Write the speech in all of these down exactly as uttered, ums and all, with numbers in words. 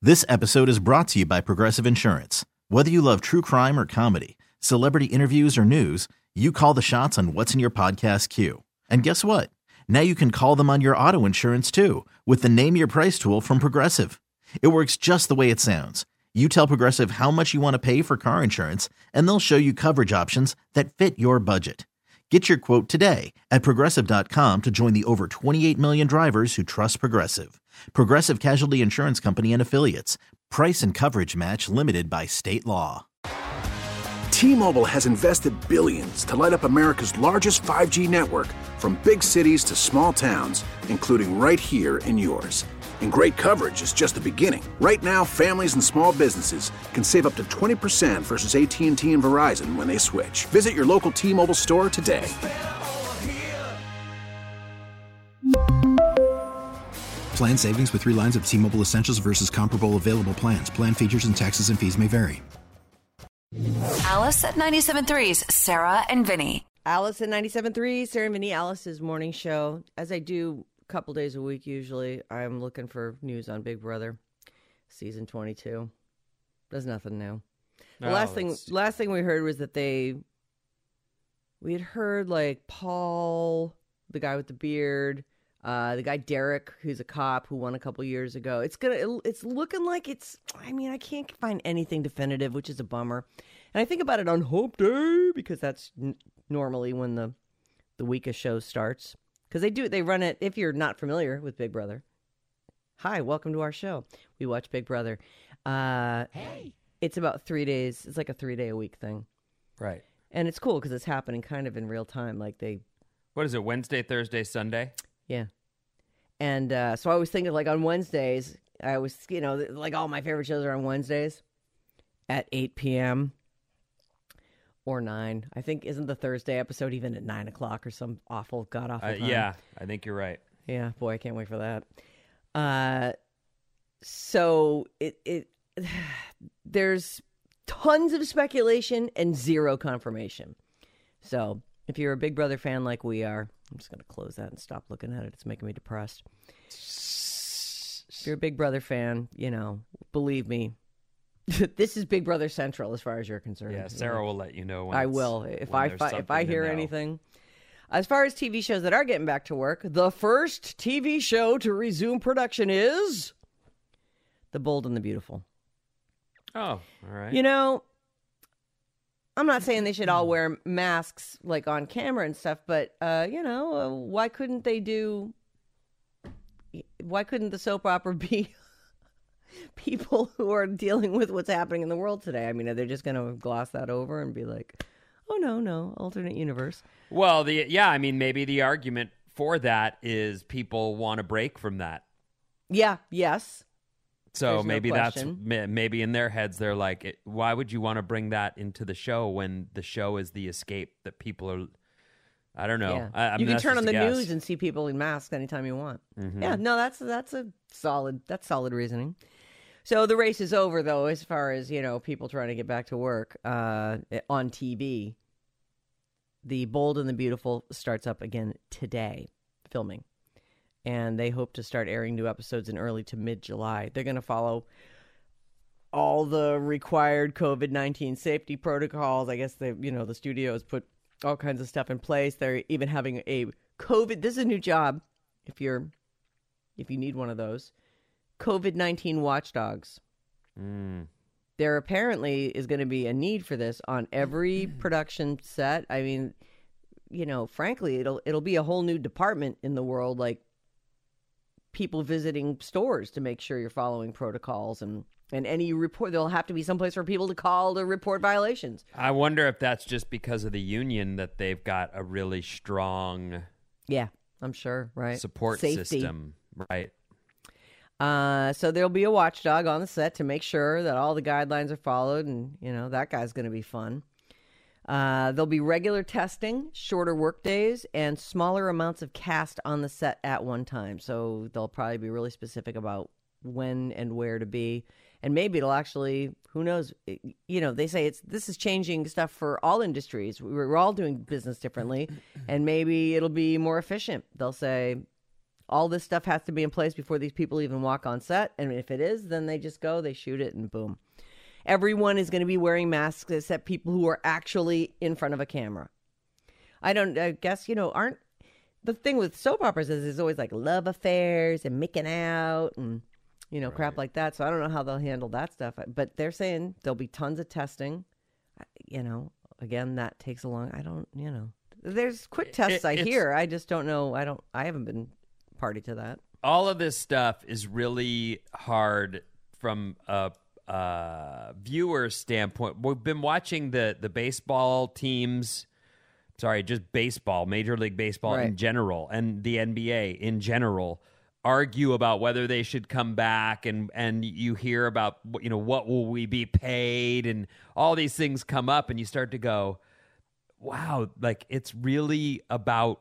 This episode is brought to you by Progressive Insurance. Whether you love true crime or comedy, celebrity interviews or news, you call the shots on what's in your podcast queue. And guess what? Now you can call them on your auto insurance too with the Name Your Price tool from Progressive. It works just the way it sounds. You tell Progressive how much you want to pay for car insurance, and they'll show you coverage options that fit your budget. Get your quote today at Progressive dot com to join the over twenty-eight million drivers who trust Progressive. Progressive Casualty Insurance Company and Affiliates. Price and coverage match limited by state law. T-Mobile has invested billions to light up America's largest five G network, from big cities to small towns, including right here in yours. And great coverage is just the beginning. Right now, families and small businesses can save up to twenty percent versus A T and T and Verizon when they switch. Visit your local T-Mobile store today. Plan savings with three lines of T-Mobile Essentials versus comparable available plans. Plan features and taxes and fees may vary. Alice at ninety-seven point three's Sarah and Vinny. Alice at ninety-seven point three, Sarah and Vinny, Alice's morning show. As I do a couple days a week usually, I'm looking for news on Big Brother season twenty-two. There's nothing new. The No, last thing it's- last thing we heard was that they we had heard like Paul, the guy with the beard, uh, the guy Derek, who's a cop who won a couple years ago. It's gonna it's looking like it's I mean, I can't find anything definitive, which is a bummer. And I think about it on Hope Day because that's n- normally when the the week of shows starts. Because they do, they run it, if you're not familiar with Big Brother. Hi, welcome to our show. We watch Big Brother. Uh, hey. It's about three days. It's like a three-day-a-week thing. Right. And it's cool because it's happening kind of in real time. Like they... What is it, Wednesday, Thursday, Sunday? Yeah. And uh, so I was thinking, like, on Wednesdays, I was, you know, like all my favorite shows are on Wednesdays at eight p.m. or nine. I think, isn't the Thursday episode even at nine o'clock or some awful, god-awful Uh, time? yeah, I think you're right. Yeah, boy, I can't wait for that. Uh, so it it there's tons of speculation and zero confirmation. So if you're a Big Brother fan like we are, I'm just going to close that and stop looking at it. It's making me depressed. If you're a Big Brother fan, you know, believe me, this is Big Brother Central as far as you're concerned. Yeah, Sarah will let you know when I it's- will. If when I there's fi- if I something to hear know. anything. As far as T V shows that are getting back to work, the first T V show to resume production is The Bold and the Beautiful. Oh, all right. You know, I'm not saying they should all wear masks like on camera and stuff, but uh, you know, uh, why couldn't they do? Why couldn't the soap opera be people who are dealing with what's happening in the world today? I mean, are they just going to gloss that over and be like, "Oh no, no, alternate universe"? Well, the yeah, I mean, maybe the argument for that is people want a break from that. Yeah. Yes. So There's no maybe that's question. ma- maybe in their heads they're like, it, why would you want to bring that into the show when the show is the escape that people are? I don't know. Yeah. I, I you mean, can that's turn just on a the guess. news and see people in masks anytime you want. Mhm. Yeah, no, that's that's a solid that's solid reasoning. So the race is over, though, as far as you know, people trying to get back to work uh, on T V. The Bold and the Beautiful starts up again today, filming, and they hope to start airing new episodes in early to mid July. They're going to follow all the required COVID nineteen safety protocols. I guess they, you know, the studio has put all kinds of stuff in place. They're even having a COVID. This is a new job. If you're, if you need one of those, COVID nineteen watchdogs. Mm. There apparently is going to be a need for this on every production set. I mean, you know, frankly, it'll it'll be a whole new department in the world, like people visiting stores to make sure you're following protocols, and and any report, there'll have to be someplace for people to call to report violations. I wonder if that's just because of the union that they've got a really strong Yeah, I'm sure, right? support Safety. system, right? Uh, so there'll be a watchdog on the set to make sure that all the guidelines are followed, and you know that guy's going to be fun. Uh, there'll be regular testing, shorter work days, and smaller amounts of cast on the set at one time. So they'll probably be really specific about when and where to be, and maybe it'll actually, who knows? It- you know, they say it's this is changing stuff for all industries. We're, we're all doing business differently, and maybe it'll be more efficient. They'll say, All this stuff has to be in place before these people even walk on set. And if it is, then they just go, they shoot it, and boom. Everyone is going to be wearing masks except people who are actually in front of a camera. I don't, I guess, you know, aren't, the thing with soap operas is there's always like love affairs and making out and, you know, right. crap like that. So I don't know how they'll handle that stuff. But they're saying there'll be tons of testing. You know, again, that takes a long, I don't, you know, there's quick tests it, I hear. I just don't know. I don't, I haven't been party to that. All of this stuff is really hard from a uh, viewer standpoint. We've been watching the, the baseball teams. Sorry, just baseball, Major League Baseball right. in general, and the N B A in general, argue about whether they should come back, and, and you hear about, you know, what will we be paid, and all these things come up, and you start to go, wow, like it's really about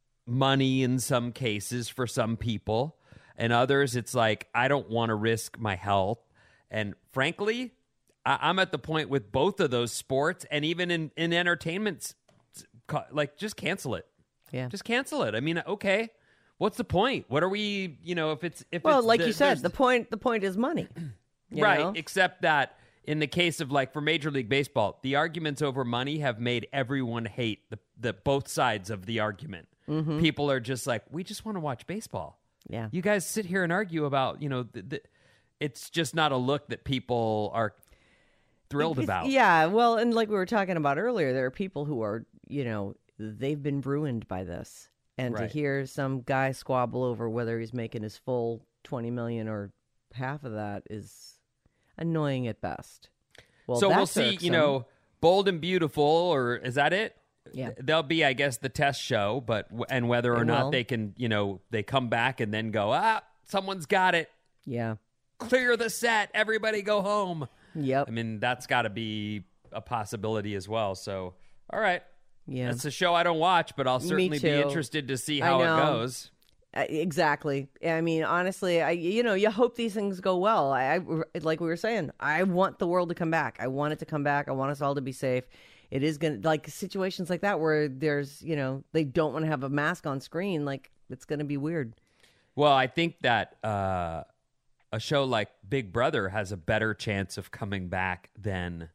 money in some cases for some people, and others it's like, I don't want to risk my health. And frankly, I- I'm at the point with both of those sports, and even in, in entertainment, like, just cancel it. Yeah. Just cancel it. I mean, okay, what's the point? What are we, you know, if it's, if well, it's like the, you said, the point, the point is money. Right. know? Except that in the case of, like, for Major League Baseball, the arguments over money have made everyone hate the, the both sides of the argument. Mm-hmm. People are just like, we just want to watch baseball. Yeah. You guys sit here and argue about, you know, the, the, it's just not a look that people are thrilled it's, about. Yeah. Well, and like we were talking about earlier, there are people who are, you know, they've been ruined by this. And right. to hear some guy squabble over whether he's making his full twenty million or half of that is annoying at best. Well, so we'll see, irksome. you know, Bold and Beautiful, or is that it? Yeah. There'll be, I guess, the test show, but and whether or They not will. they can, you know, they come back and then go, ah, someone's got it. Yeah. Clear the set. Everybody go home. Yep. I mean, that's got to be a possibility as well. So, all right. Yeah. It's a show I don't watch, but I'll certainly be too. interested to see how I it know. goes. Uh, Exactly. I mean, honestly, I you know, you hope these things go well. I, I like we were saying, I want the world to come back. I want it to come back. I want us all to be safe. It is going to, like, situations like that where there's, you know, they don't want to have a mask on screen. Like, it's going to be weird. Well, I think that uh, a show like Big Brother has a better chance of coming back than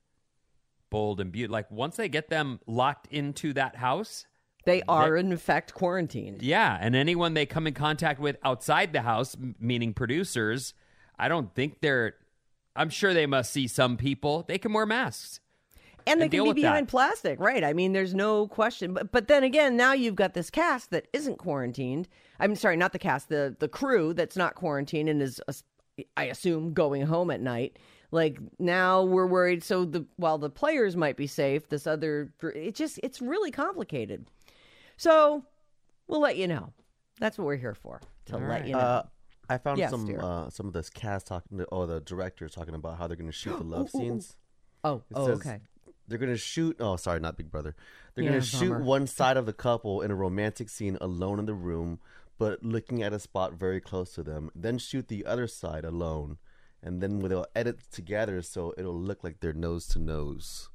Bold and Beautiful. Like, once they get them locked into that house, They are, in fact, quarantined. yeah, and anyone they come in contact with outside the house, m- meaning producers, I don't think they're, I'm sure they must see some people. They can wear masks. And they and can deal be with behind that. plastic, right? I mean, there's no question. But but then again, now you've got this cast that isn't quarantined. I'm sorry, not the cast, the the crew that's not quarantined and is, uh, I assume, going home at night. Like, now we're worried. So the while the players might be safe, this other, it just, it's really complicated. So we'll let you know. That's what we're here for, to All let right. you know. Uh, I found Yes, some dear. uh, some of this cast talking to, or the directors talking about how they're going to shoot the love Ooh, ooh, ooh. scenes. oh, It oh says okay. They're going to shoot. Oh, sorry, not Big Brother. They're Yeah, going to shoot bummer. one side of the couple in a romantic scene alone in the room, but looking at a spot very close to them. Then shoot the other side alone, and then they'll edit together so it'll look like they're nose to nose.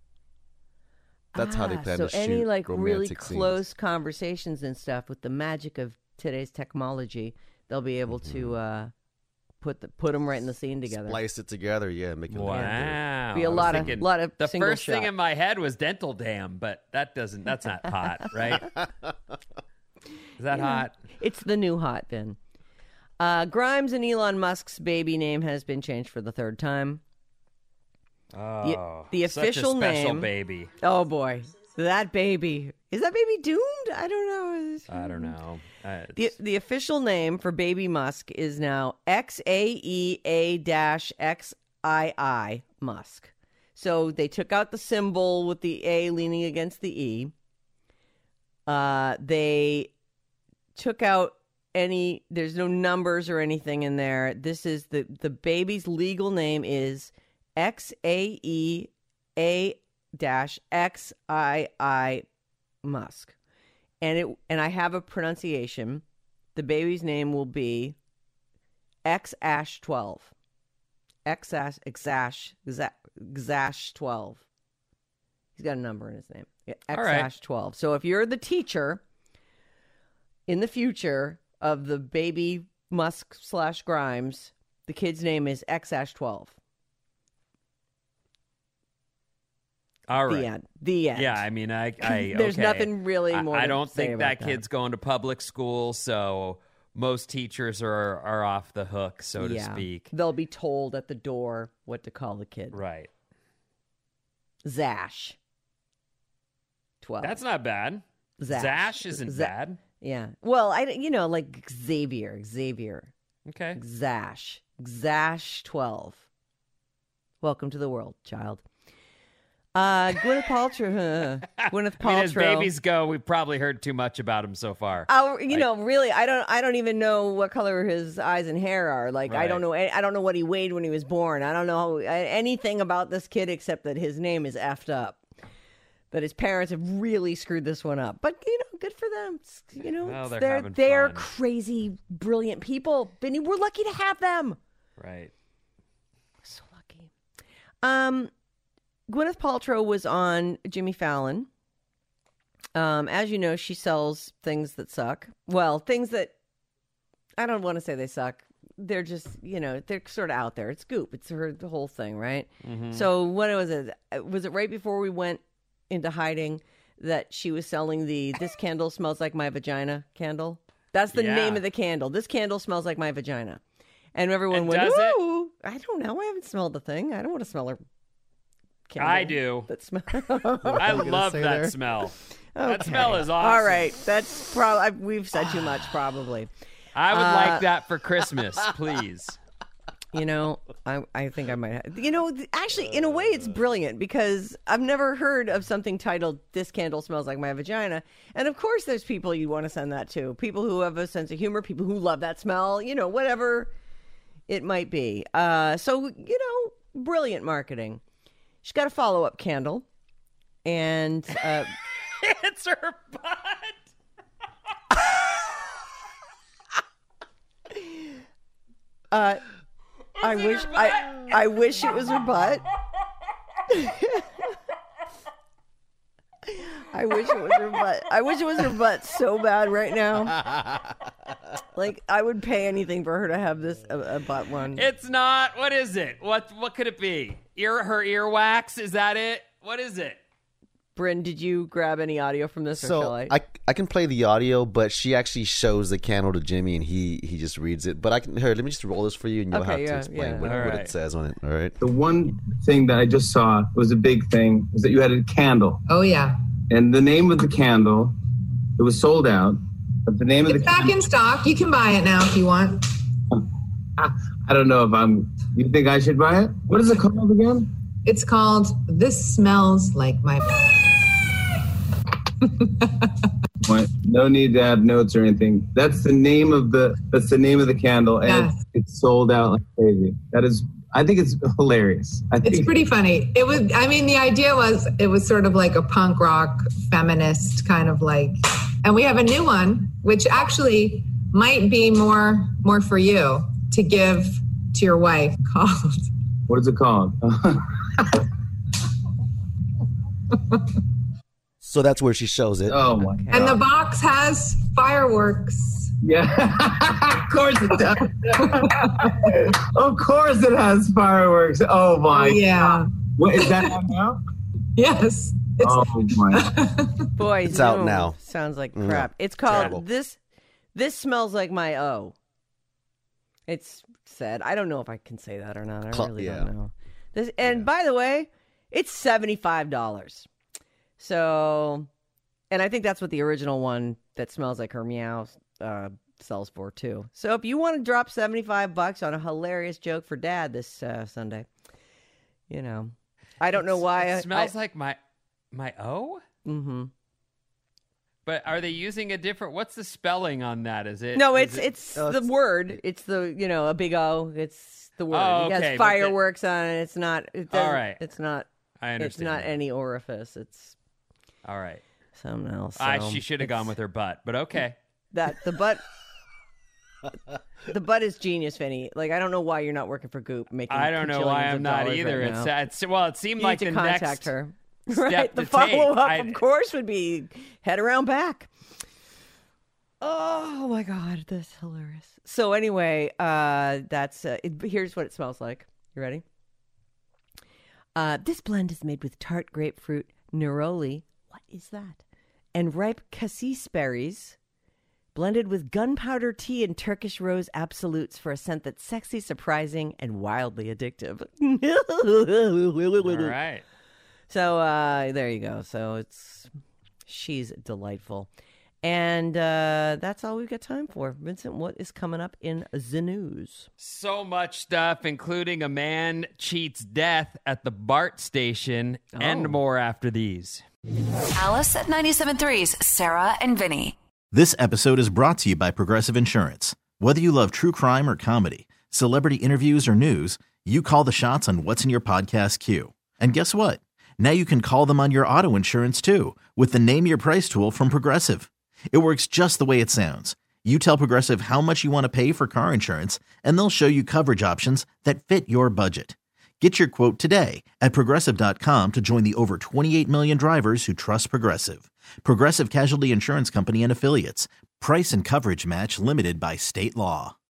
That's how they Ah, plan so to shoot any like really romantic scenes. close conversations and stuff with the magic of today's technology, they'll be able to uh, put the put them right in the scene together. Splice it together, yeah, make it look like they're- Wow. Be a I was lot of- thinking- lot of The single first thing shot. in my head was dental dam, but that doesn't, that's not hot, right? Is that hot? It's the new hot then. Uh, Grimes and Elon Musk's baby name has been changed for the third time. Oh, the such official a special name- baby. Oh boy, that baby is that baby doomed? I don't know. I don't know. Uh, The it's- the official name for baby Musk is now X A E A X I I Musk. So they took out the symbol with the A leaning against the E. Uh, they took out any. There's no numbers or anything in there. This is the the baby's legal name is X A E A X I I Musk. And it and I have a pronunciation. The baby's name will be X Ash twelve. X Ash Xash Xash twelve. He's got a number in his name. X All right. Ash twelve. So if you're the teacher in the future of the baby Musk slash Grimes. The kid's name is X twelve. All right. The end. The end. Yeah, I mean, I, I There's okay. nothing really more I, I to don't say think about that that. kid's going to public school, so most teachers are are off the hook, so to Yeah. speak. They'll be told at the door what to call the kid. Right. Zash. twelve. That's not bad. Zash. Zash isn't Za- bad. Yeah. Well, I you know like Xavier, Xavier, Okay. Zash, Zash twelve. Welcome to the world, child. Uh, Gwyneth Paltrow. uh, Gwyneth Paltrow. I mean, as babies go, we've probably heard too much about him so far. Oh, you know, really, I don't, I don't even know what color his eyes and hair are. Like, I Right. don't know, I don't know what he weighed when he was born. I don't know anything about this kid except that his name is effed up. That his parents have really screwed this one up. But you know, good for them. It's, you know, Well, it's- they're they're having they're fun. crazy, brilliant people. Vinny, we're lucky to have them. Right. So lucky. Um, Gwyneth Paltrow was on Jimmy Fallon. Um, as you know, she sells things that suck. Well, things that I don't want to say they suck. They're just, you know, they're sort of out there. It's Goop. It's her the whole thing, right? Mm-hmm. So what was it? Was it right before we went into hiding that she was selling the "This candle smells like my vagina" candle? That's the Yeah. name of the candle. This candle smells like my vagina, and everyone And went, does it? "Ooh, I don't know. I haven't smelled the thing. I don't want to smell her." Candle I do. That smell. I love say that there? smell. That Okay. smell is awesome. All right, that's probably we've said too much. Probably, I would Uh, like that for Christmas, please. you know, I I think I might. Have, you know, th- actually, in a way, it's brilliant because I've never heard of something titled "This candle smells like my vagina," and of course, there's people you want to send that to. People who have a sense of humor, people who love that smell. You know, whatever it might be. Uh, so you know, brilliant marketing. She's got a follow up candle, and. Uh, It's her butt. Uh, I it wish her I I wish it was her butt. I wish it was her butt. I wish it was her butt so bad right now. Like I would pay anything for her to have this a, a butt one. It's not. What is it? What What could it be? Ear her earwax? Is that it? What is it? Bryn, did you grab any audio from this, or shall So I? I, I can play the audio, but she actually shows the candle to Jimmy, and he, he just reads it. But I can here. Let me just roll this for you, and you'll Okay, have yeah, to explain yeah. what, All what right. it says on it. All right. The one thing that I just saw was a big thing was that you had a candle, Oh, yeah. and the name of the candle, it was sold out. But the name of It's the back candle, in stock. You can buy it now if you want. I don't know if I'm. You think I should buy it? What is it called again? It's called This Smells Like My... What? No need to add notes or anything. That's the name of the. That's the name of the candle, and Yes. it's, it's sold out like crazy. That is. I think it's hilarious. I think It's pretty funny. It was, I mean, the idea was it was sort of like a punk rock feminist kind of like, and we have a new one, which actually might be more, more for you to give to your wife called. What is it called? So that's where she shows it. Oh my god! And the box has fireworks. Yeah, of course it does. Of course it has fireworks. Oh my Yeah. god! What is that out now? Yes. It's, Oh my! Boy, It's out no, now. Sounds like Mm. crap. It's called Terrible. this. This smells like my O. It's said. I don't know if I can say that or not. I Cl- really yeah. don't know. This, and by the way, it's seventy five dollars. So, and I think that's what the original one that smells like her meow uh, sells for too. So if you want to drop seventy five bucks on a hilarious joke for Dad this uh, Sunday, you know, I don't know why. It I- smells I, like my my O. Mm-hmm. But are they using a different? What's the spelling on that? Is it? No, is it's it- it's Oh, the it's- word. It's the you know a big O. It's the word. Oh, It okay, has but the- fireworks on it. It's not. It doesn't, All right. It's not. I It's understand. not any orifice. It's All right. something else. I so she should have it's- gone with her butt, but okay. that. The butt. The butt is genius, Vinny. Like I don't know why you're not working for Goop. Making I don't know why quintillions I'm of not dollars either. Right it's, now. it's well, it seemed You like need the to contact next her. step Right. The to take. follow up, I- of course, would be head around back. Oh my God, that's hilarious. So anyway, uh, that's uh, it, here's what it smells like. You ready? Uh, this blend is made with tart grapefruit, neroli. What is that? And ripe cassis berries, blended with gunpowder tea and Turkish rose absolutes for a scent that's sexy, surprising, and wildly addictive. All right. So uh, there you go. So it's she's delightful. And uh, that's all we've got time for. Vincent, what is coming up in the news? So much stuff, including a man cheats death at the BART station Oh. and more after these. Alice at ninety-seven point three's Sarah and Vinny. This episode is brought to you by Progressive Insurance. Whether you love true crime or comedy, celebrity interviews or news, you call the shots on what's in your podcast queue. And guess what? Now you can call them on your auto insurance too with the Name Your Price tool from Progressive. It works just the way it sounds. You tell Progressive how much you want to pay for car insurance, and they'll show you coverage options that fit your budget. Get your quote today at Progressive dot com to join the over twenty-eight million drivers who trust Progressive. Progressive Casualty Insurance Company and Affiliates. Price and coverage match limited by state law.